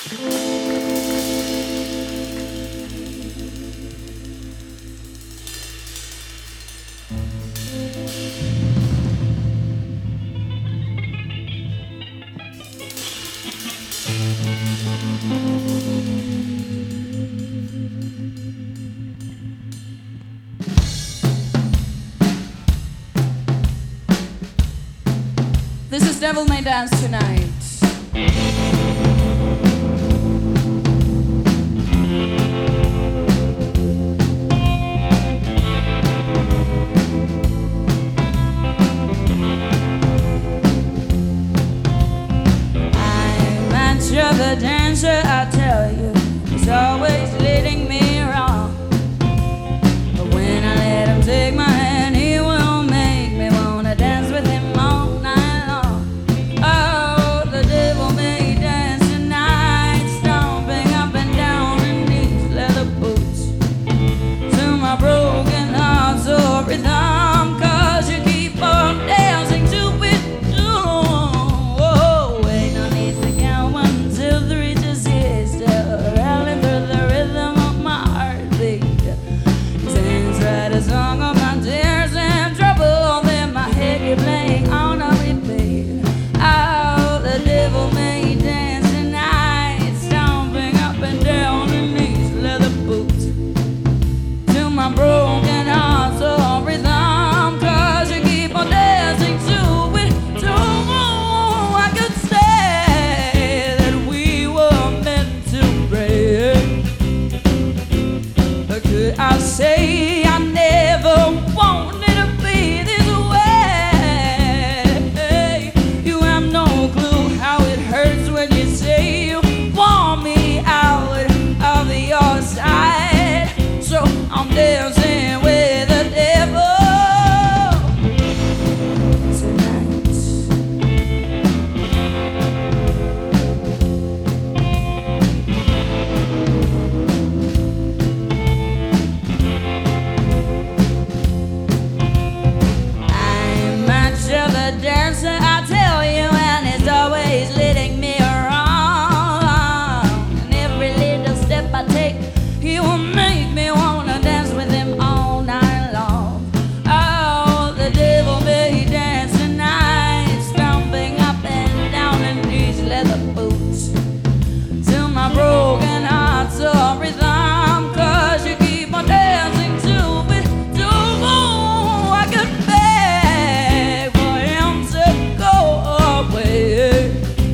This is Devil May Dance Tonight. I'm not sure the dancer, I tell you, is always leading me wrong. But when I let him take my hand, he will make me wanna dance with him all night long. Oh, the devil may dance tonight, stomping up and down in these leather boots. To my broken heart's a rhythm, 'cause you keep on dancing to it too. Oh, ain't no need to count 1, 2, 3, just hear still rallying through the rhythm of my heartbeat. Sings right a song of my tears and trouble, then my head keep playing on a repeat. Oh, the devil may dance tonight, stomping up and down in these leather boots. To my broken heart's a rhythm, 'cause you keep on dancing to it too. I could say that we were meant to break. Or could I say I never wanted to be this way? You have no clue how it hurts when you say you want me out of your side. So I'm dancing with the devil tonight. I'm not sure the dancer, I tell you, and it's always leading me wrong. And every little step I take, he will make me wanna dance with him all night long. Oh, the devil may dance tonight, stomping up and down in these leather boots. Till my broken heart's a rhythm, 'cause you keep on dancing to it too. I could beg for him to go away,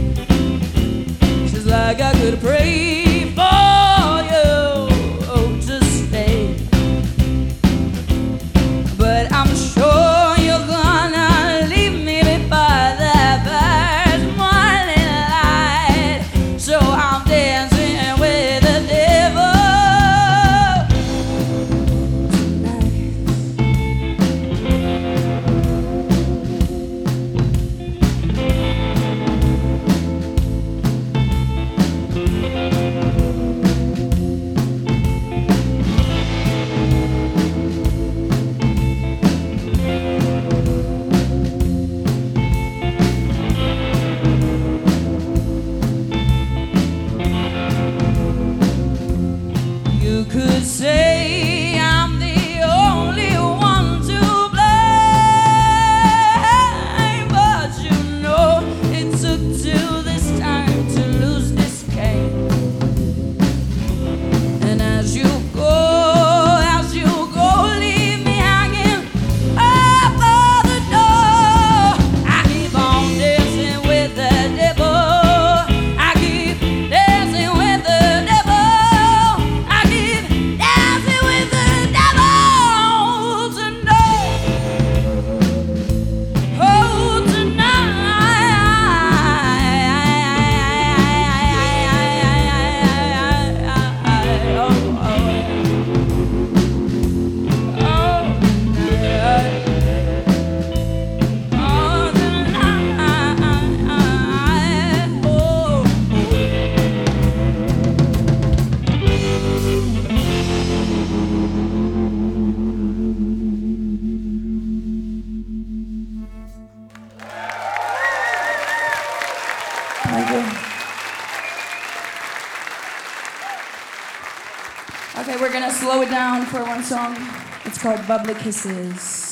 just like I could pray for you to stay. But I'm sure you're gonna leave me by that first morning light. So I'm dancing with the devil tonight. You could say I'm the only one to blame, but you know it took till this time to lose this game. And as you go, leave me hanging up on the door. I keep on dancing with the devil. I keep dancing with the devil. I keep dancing with the devil tonight. Oh, Thank you. Okay, we're gonna slow it down for one song. It's called Bubbly Kisses.